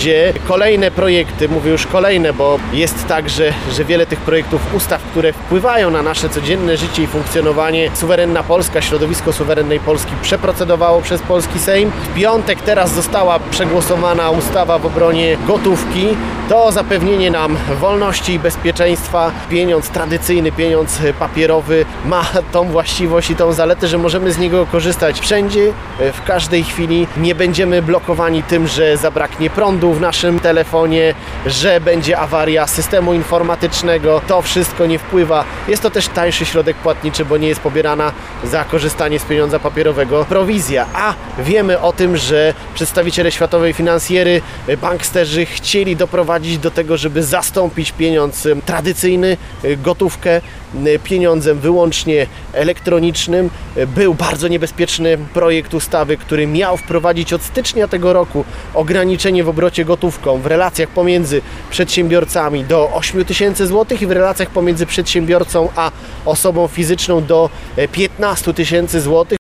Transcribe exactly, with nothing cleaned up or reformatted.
gdzie kolejne projekty, mówię już kolejne, bo jest tak, że, że wiele tych projektów, ustaw, które wpływają na nasze codzienne życie i funkcjonowanie, Suwerenna Polska, środowisko Suwerennej Polski przeprocedowało przez polski Sejm. W piątek teraz została przegłosowana ustawa w obronie gotówki. To zapewnienie nam wolności i bezpieczeństwa. Pieniądz tradycyjny, pieniądz papierowy ma tą właściwość i tą zaletę, że możemy z niego korzystać wszędzie, w każdej chwili. Nie będziemy blokowani tym, że zabraknie prądu w naszym telefonie, że będzie awaria systemu informatycznego. To wszystko nie wpływa. Jest to też tańszy środek płatniczy, bo nie jest pobierana za korzystanie z pieniądza papierowego prowizja. A wiemy o tym, że przedstawiciele światowej finansjery, banksterzy chcieli doprowadzić do tego, żeby zastąpić pieniądz tradycyjny, gotówkę, pieniądzem wyłącznie elektronicznym. Był bardzo niebezpieczny projekt ustawy, który miał wprowadzić od stycznia tego roku ograniczenie w obrocie gotówką w relacjach pomiędzy przedsiębiorcami do ośmiu tysięcy złotych i w relacjach pomiędzy przedsiębiorcą a osobą fizyczną do piętnastu tysięcy złotych.